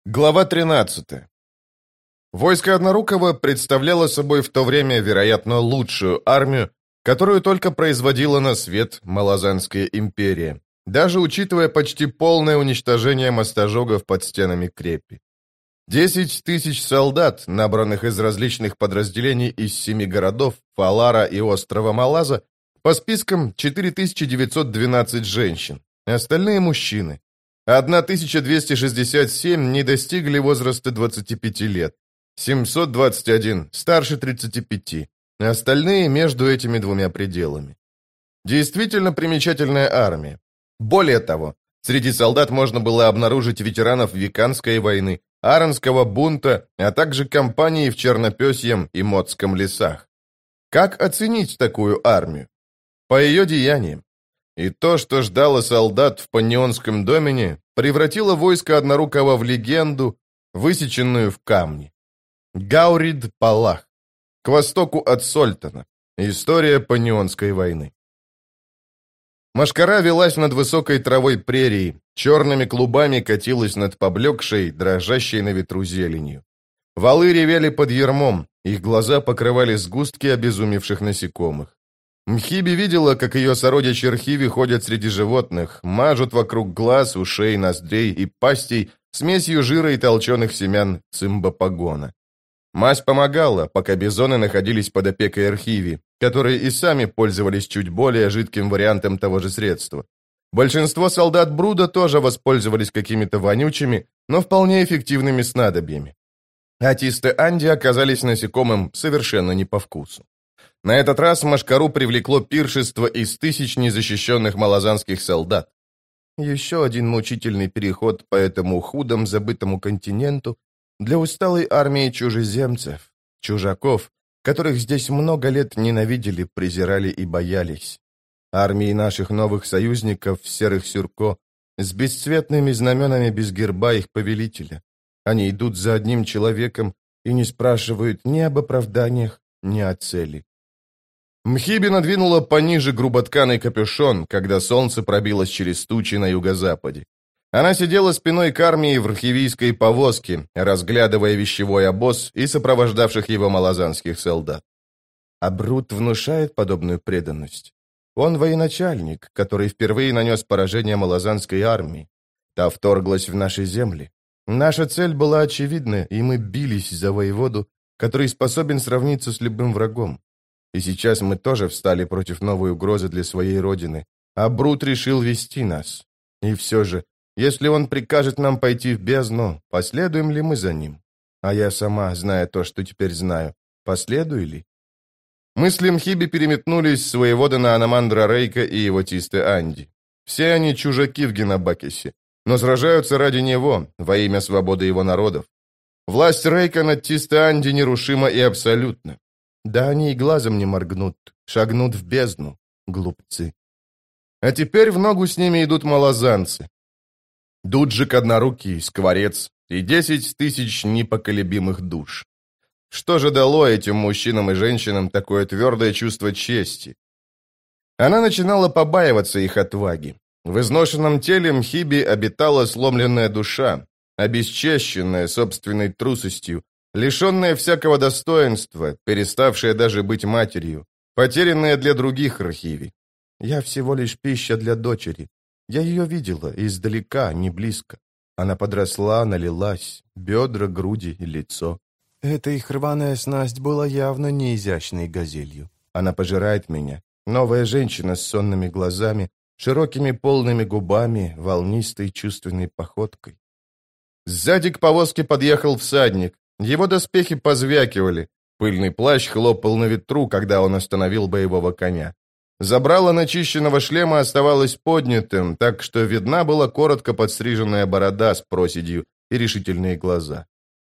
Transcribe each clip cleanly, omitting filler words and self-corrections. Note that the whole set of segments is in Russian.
Глава 13. Войско Однорукого представляло собой в то время, вероятно, лучшую армию, которую только производила на свет Малазанская империя, даже учитывая почти полное уничтожение мостожогов под стенами крепи. 10 тысяч солдат, набранных из различных подразделений из 7 городов, Фалара и острова Малаза, по спискам 4912 женщин, остальные мужчины. 1267 не достигли возраста 25 лет, 721 старше 35, остальные между этими двумя пределами. Действительно примечательная армия. Более того, среди солдат можно было обнаружить ветеранов Виканской войны, Аранского бунта, а также кампании в Чернопёсьем и Мотском лесах. Как оценить такую армию? По ее деяниям. И то, что ждало солдат в Паннионском домене, превратило войско Однорукого в легенду, высеченную в камне. Гаурид Палах. К востоку от Сольтана. История Паннионской войны. Мошкара велась над высокой травой прерии, черными клубами катилась над поблекшей, дрожащей на ветру зеленью. Валы ревели под ярмом, их глаза покрывали сгустки обезумевших насекомых. Мхиби видела, как ее сородичи Рхиви ходят среди животных, мажут вокруг глаз, ушей, ноздрей и пастей смесью жира и толченых семян цимбопагона. Мазь помогала, пока бизоны находились под опекой Рхиви, которые и сами пользовались чуть более жидким вариантом того же средства. Большинство солдат Бруда тоже воспользовались какими-то вонючими, но вполне эффективными снадобьями. Атисты Анди оказались насекомым совершенно не по вкусу. На этот раз Мошкару привлекло пиршество из 1000 незащищенных малазанских солдат. Еще один мучительный переход по этому худом забытому континенту для усталой армии чужеземцев, чужаков, которых здесь много лет ненавидели, презирали и боялись. Армии наших новых союзников в серых сюрко, с бесцветными знаменами без герба их повелителя. Они идут за одним человеком и не спрашивают ни об оправданиях, ни о цели. Мхиби надвинула пониже груботканый капюшон, когда солнце пробилось через тучи на юго-западе. Она сидела спиной к армии в архивийской повозке, разглядывая вещевой обоз и сопровождавших его малазанских солдат. А Брут внушает подобную преданность. Он военачальник, который впервые нанес поражение малазанской армии. Та вторглась в наши земли. Наша цель была очевидна, и мы бились за воеводу, который способен сравниться с любым врагом. И сейчас мы тоже встали против новой угрозы для своей родины, а Брут решил вести нас. И все же, если он прикажет нам пойти в бездну, последуем ли мы за ним? А я сама, зная то, что теперь знаю, последую ли? Мысли Мхиби переметнулись с воевода на Анамандра Рейка и его тисты Анди. Все они чужаки в Генабакесе, но сражаются ради него, во имя свободы его народов. Власть Рейка над тисты Анди нерушима и абсолютна. Да они и глазом не моргнут, шагнут в бездну, глупцы. А теперь в ногу с ними идут малазанцы. Дуджик Однорукий, Скворец и 10 тысяч непоколебимых душ. Что же дало этим мужчинам и женщинам такое твердое чувство чести? Она начинала побаиваться их отваги. В изношенном теле Мхиби обитала сломленная душа, обесчещенная собственной трусостью, лишенная всякого достоинства, переставшая даже быть матерью, потерянная для других Рхиви. Я всего лишь пища для дочери. Я ее видела издалека, не близко. Она подросла, налилась, бедра, груди и лицо. Эта их рваная снасть была явно не изящной газелью. Она пожирает меня. Новая женщина с сонными глазами, широкими полными губами, волнистой чувственной походкой. Сзади к повозке подъехал всадник. Его доспехи позвякивали. Пыльный плащ хлопал на ветру, когда он остановил боевого коня. Забрало начищенного шлема оставалось поднятым, так что видна была коротко подстриженная борода с проседью и решительные глаза.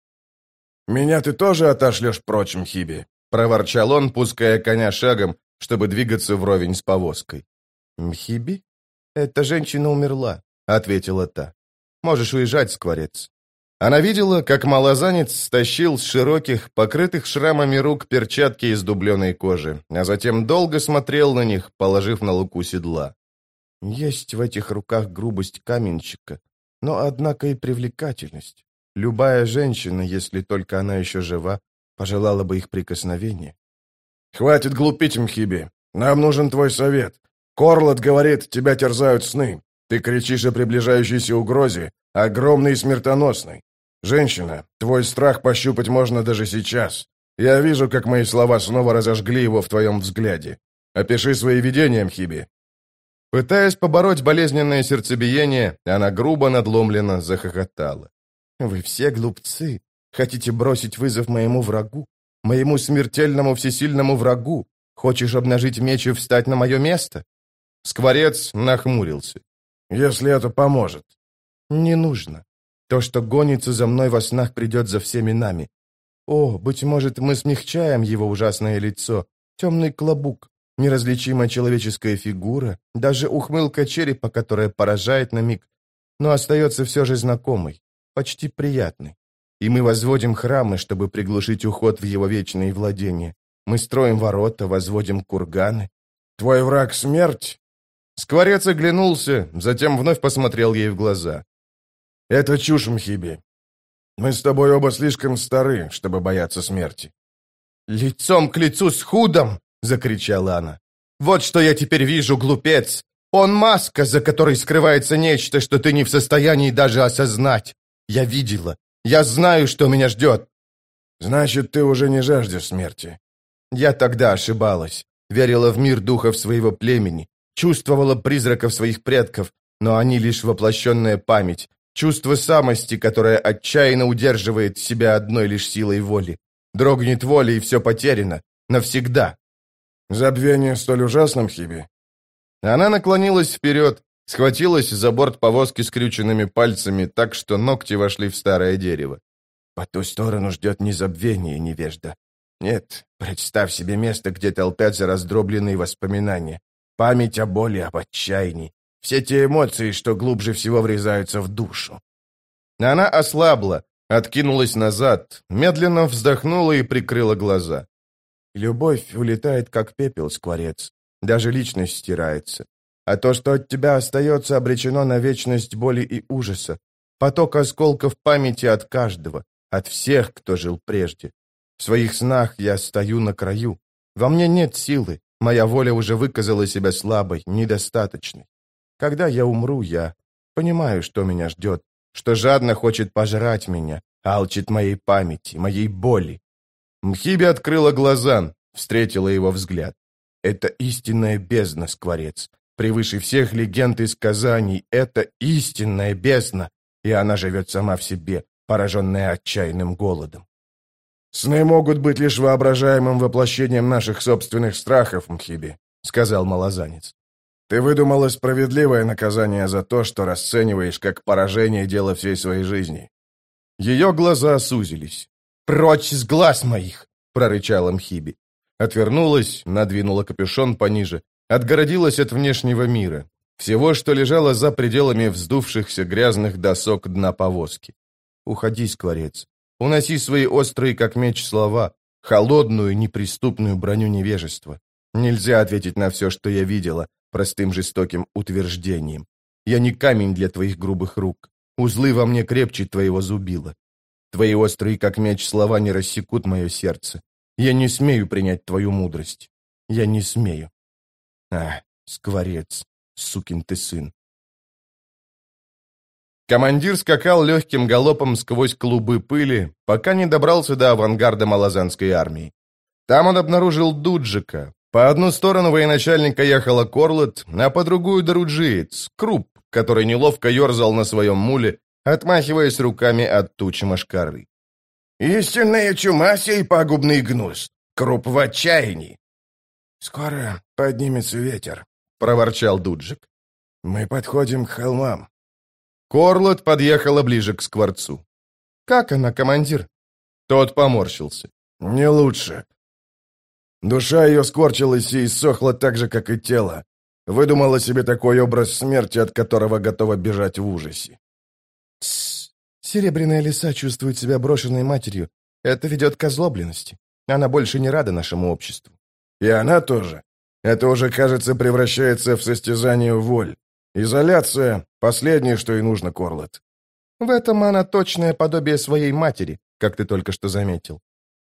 «Меня ты тоже отошлешь прочь, Мхиби?» — проворчал он, пуская коня шагом, чтобы двигаться вровень с повозкой. «Мхиби? Эта женщина умерла», — ответила та. «Можешь уезжать, Скворец». Она видела, как малазанец стащил с широких, покрытых шрамами рук перчатки из дубленой кожи, а затем долго смотрел на них, положив на луку седла. Есть в этих руках грубость каменщика, но, однако, и привлекательность. Любая женщина, если только она еще жива, пожелала бы их прикосновения. «Хватит глупить, Мхиби. Нам нужен твой совет. Корлот говорит, тебя терзают сны. Ты кричишь о приближающейся угрозе, огромной и смертоносной. Женщина, твой страх пощупать можно даже сейчас. Я вижу, как мои слова снова разожгли его в твоем взгляде. Опиши свои видения, Мхиби». Пытаясь побороть болезненное сердцебиение, она грубо надломленно захохотала. «Вы все глупцы. Хотите бросить вызов моему врагу? Моему смертельному всесильному врагу? Хочешь обнажить меч и встать на мое место?» Скворец нахмурился. «Если это поможет». «Не нужно. То, что гонится за мной во снах, придет за всеми нами. О, быть может, мы смягчаем его ужасное лицо. Темный клобук, неразличимая человеческая фигура, даже ухмылка черепа, которая поражает на миг, но остается все же знакомой, почти приятной. И мы возводим храмы, чтобы приглушить уход в его вечные владения. Мы строим ворота, возводим курганы. Твой враг — смерть?» Скворец оглянулся, затем вновь посмотрел ей в глаза. «Это чушь, Мхиби. Мы с тобой оба слишком стары, чтобы бояться смерти». «Лицом к лицу с Худом!» — закричала она. «Вот что я теперь вижу, глупец! Он маска, за которой скрывается нечто, что ты не в состоянии даже осознать. Я видела. Я знаю, что меня ждет». «Значит, ты уже не жаждешь смерти». Я тогда ошибалась. Верила в мир духов своего племени. Чувствовала призраков своих предков, но они лишь воплощенная память. Чувство самости, которое отчаянно удерживает себя одной лишь силой воли. Дрогнет воля, и все потеряно. Навсегда. «Забвение столь ужасно, Мхиби?» Она наклонилась вперед, схватилась за борт повозки скрюченными пальцами так, что ногти вошли в старое дерево. «По ту сторону ждет не забвение, невежда. Нет, представь себе место, где толпятся раздробленные воспоминания. Память о боли, об отчаянии. Все те эмоции, что глубже всего врезаются в душу». Она ослабла, откинулась назад, медленно вздохнула и прикрыла глаза. «Любовь улетает, как пепел, скворец. Даже личность стирается. А то, что от тебя остается, обречено на вечность боли и ужаса. Поток осколков памяти от каждого, от всех, кто жил прежде. В своих снах я стою на краю. Во мне нет силы. Моя воля уже выказала себя слабой, недостаточной. Когда я умру, я понимаю, что меня ждет, что жадно хочет пожрать меня, алчит моей памяти, моей боли». Мхиби открыла глаза, встретила его взгляд. «Это истинная бездна, скворец. Превыше всех легенд и сказаний, это истинная бездна, и она живет сама в себе, пораженная отчаянным голодом». «Сны могут быть лишь воображаемым воплощением наших собственных страхов, Мхиби», — сказал малозанец. «Ты выдумала справедливое наказание за то, что расцениваешь как поражение дела всей своей жизни». Ее глаза сузились. «Прочь с глаз моих!» — прорычала Мхиби. Отвернулась, надвинула капюшон пониже, отгородилась от внешнего мира, всего, что лежало за пределами вздувшихся грязных досок дна повозки. «Уходи, скворец. Уноси свои острые, как меч, слова, холодную, неприступную броню невежества. Нельзя ответить на все, что я видела, простым жестоким утверждением. Я не камень для твоих грубых рук. Узлы во мне крепче твоего зубила. Твои острые, как меч, слова не рассекут мое сердце. Я не смею принять твою мудрость. Я не смею. Скворец, сукин ты сын». Командир скакал легким галопом сквозь клубы пыли, пока не добрался до авангарда малозанской армии. Там он обнаружил Дуджика. По одну сторону военачальника ехала Корлот, а по другую Доруджиец, Круп, который неловко ерзал на своем муле, отмахиваясь руками от туч мошкары. «Истинная чума сей пагубный гнус! Круп в отчаянии!» «Скоро поднимется ветер», — проворчал Дуджик. «Мы подходим к холмам». Корлот подъехала ближе к скворцу. «Как она, командир?» Тот поморщился. «Не лучше. Душа ее скорчилась и иссохла так же, как и тело. Выдумала себе такой образ смерти, от которого готова бежать в ужасе». «Тссс! Серебряная лиса чувствует себя брошенной матерью. Это ведет к озлобленности. Она больше не рада нашему обществу». «И она тоже. Это уже, кажется, превращается в состязание воль. Изоляция — последнее, что и нужно, Корлот». В этом она точное подобие своей матери, как ты только что заметил».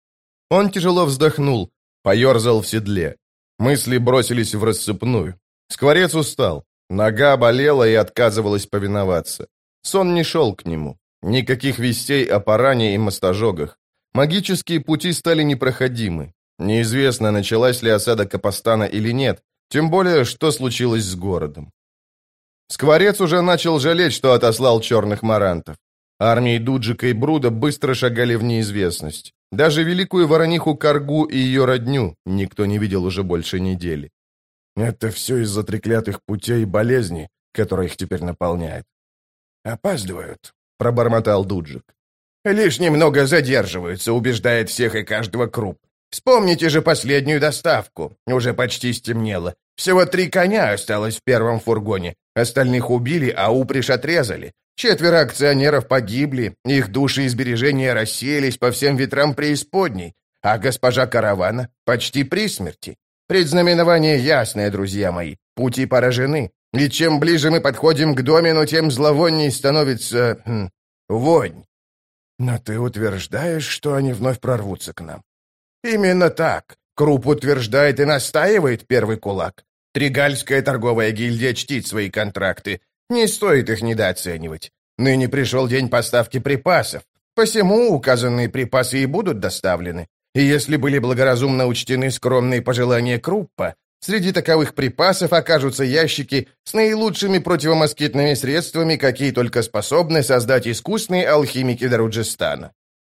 Он тяжело вздохнул, поерзал в седле. Мысли бросились в рассыпную. Скворец устал. Нога болела и отказывалась повиноваться. Сон не шел к нему. Никаких вестей о Паране и мостожогах. Магические пути стали непроходимы. Неизвестно, началась ли осада Капостана или нет, тем более, что случилось с городом. Скворец уже начал жалеть, что отослал черных марантов. Армии Дуджика и Бруда быстро шагали в неизвестность. Даже великую ворониху Каргу и ее родню никто не видел уже больше недели. Это все из-за треклятых путей и болезней, которые их теперь наполняет. «Опаздывают», — пробормотал Дуджик. «Лишь немного задерживаются», — убеждает всех и каждого Круп. «Вспомните же последнюю доставку. Уже почти стемнело. Всего 3 коня осталось в первом фургоне. Остальных убили, а упряжь отрезали. 4 акционеров погибли, их души и сбережения рассеялись по всем ветрам преисподней, а госпожа Каравана почти при смерти. Предзнаменование ясное, друзья мои. Пути поражены. И чем ближе мы подходим к Домину, тем зловонней становится... вонь». «Но ты утверждаешь, что они вновь прорвутся к нам?» «Именно так. Круп утверждает и настаивает первый кулак. Тригальская торговая гильдия чтит свои контракты. Не стоит их недооценивать. Ныне пришел день поставки припасов. Посему указанные припасы и будут доставлены. И если были благоразумно учтены скромные пожелания Круппа, среди таковых припасов окажутся ящики с наилучшими противомоскитными средствами, какие только способны создать искусные алхимики Даруджистана».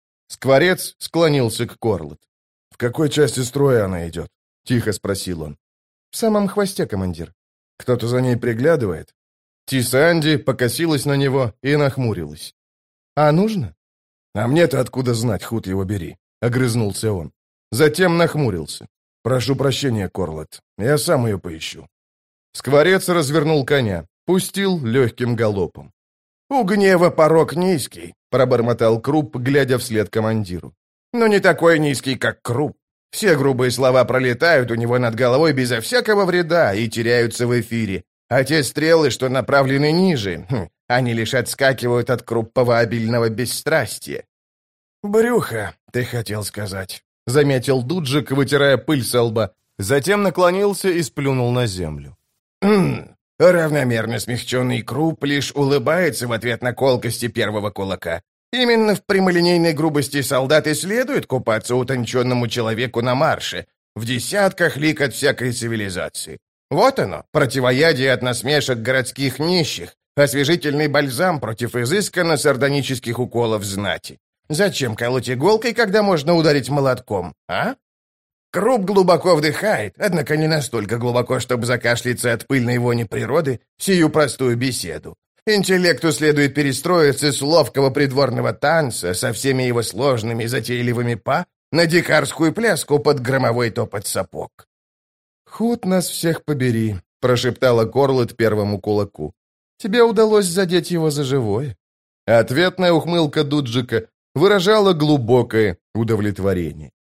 Скворец склонился к Корлет. «В какой части строя она идет?» — тихо спросил он. «В самом хвосте, командир». «Кто-то за ней приглядывает?» Тисанди покосилась на него и нахмурилась. «А нужно?» «А мне-то откуда знать, худ его бери», — огрызнулся он. Затем нахмурился. «Прошу прощения, Корлет, я сам ее поищу». Скворец развернул коня, пустил легким галопом. «У гнева порог низкий», — пробормотал Круп, глядя вслед командиру. «Но не такой низкий, как Круп. Все грубые слова пролетают у него над головой безо всякого вреда и теряются в эфире. А те стрелы, что направлены ниже, они лишь отскакивают от Круппова обильного бесстрастия». «Брюхо, ты хотел сказать», — заметил Дуджик, вытирая пыль со лба. Затем наклонился и сплюнул на землю. Равномерно смягченный Круп лишь улыбается в ответ на колкости первого кулака. Именно в прямолинейной грубости солдат и следует купаться утонченному человеку на марше, в десятках лик от всякой цивилизации. Вот оно, противоядие от насмешек городских нищих, освежительный бальзам против изысканно сардонических уколов знати. Зачем колоть иголкой, когда можно ударить молотком, а? Круп глубоко вдыхает, однако не настолько глубоко, чтобы закашляться от пыльной вони природы, сию простую беседу. Интеллекту следует перестроиться с ловкого придворного танца со всеми его сложными затейливыми па на дикарскую пляску под громовой топот сапог. «Худ нас всех побери», — прошептала Корлет первому кулаку. «Тебе удалось задеть его за живое». Ответная ухмылка Дуджика выражала глубокое удовлетворение.